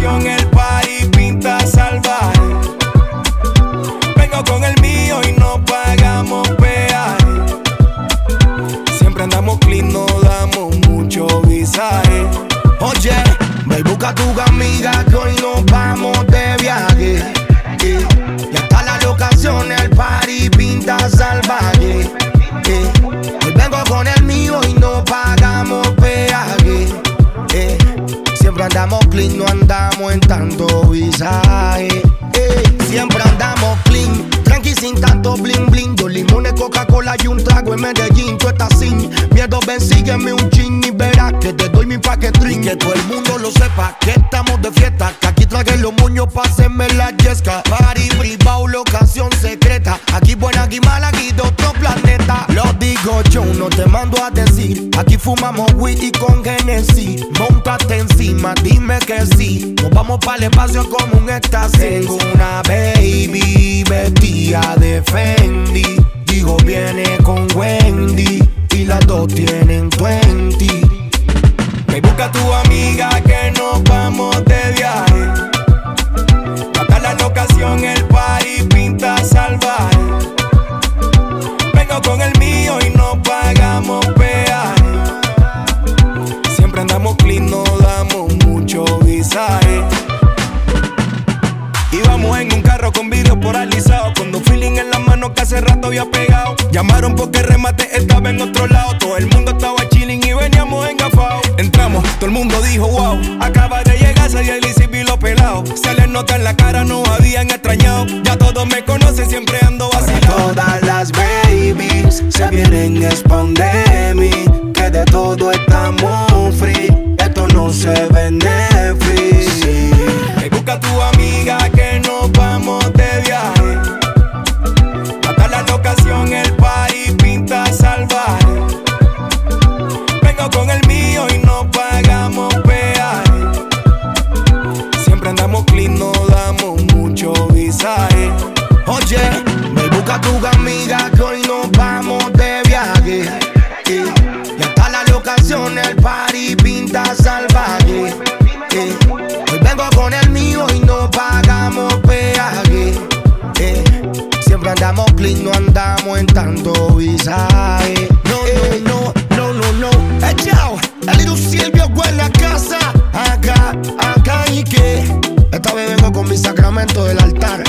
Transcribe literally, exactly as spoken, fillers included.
locación, el party pinta salvaje. Vengo con el mío y no pagamos peaje. Siempre andamos clean, no damos mucho visaje. Oye, ve y busca a tu amiga que hoy nos vamos de viaje. Eh, ya está la locación, el party pinta salvaje. Eh, hoy vengo con el mío y no pagamos peaje. Eh, siempre andamos clean, no andamos en tanto visaje. Eh, siempre andamos clean, tranqui sin tanto bling bling. Dos limones, Coca-Cola y un trago en Medellín. Tú estás sin miedo, ven, sígueme un chin y verás que te doy mi paquetrín. Que todo el mundo lo sepa, que estamos de fiesta. Que aquí tragué los moños pa' hacerme la yesca. Party privado, locación secreta. Aquí buena, aquí mala, aquí de otro planeta. Lo digo yo, no te mando a decir. Aquí fumamos weed y con Genesis. Móntate encima, dime que sí. Nos vamos para el espacio como un éxtasis. Tengo una baby vestida de Fendi. Digo, viene con Wendy y las dos tienen veinte. Me busca tu amiga que nos vamos de viaje. Hasta la locación, el party pinta salvaje. Vengo con el mío y no pagamos peaje. Siempre andamos clean, no damos mucho visaje. Íbamos en un carro con vidrio poralizado, con dos feeling en la mano que hace rato había pegado. Llamaron porque el remate estaba en otro lado. Todo el mundo estaba chilling y veníamos engafados. Entramos, todo el mundo dijo wow. Acaba de llegar Sayel y los pelados. Se les nota en la cara, no habían extrañado. Ya todos me conocen, siempre ando vacilado. Todas las babies se vienen a mí. Que de todo estamos free. Esto no se vende free. Sí. Me busca tu amiga que nos vamos de viaje. Hasta la locación, el party pinta salvaje. Vengo con el mío y no pagamos peaje. Siempre andamos clean, no damos mucho visaje. Oye, me busca a tu amiga que hoy nos vamos de viaje. Eh, ya está la locación, el party pinta salvaje. Eh, hoy vengo con el mío y no pagamos peaje. Eh, siempre andamos clean, no andamos en tanto visaje. No, eh, no, no, no, no, no. Hey, chao, el little Silvio huele a casa. Acá, acá y que esta vez vengo con mi sacramento del altar.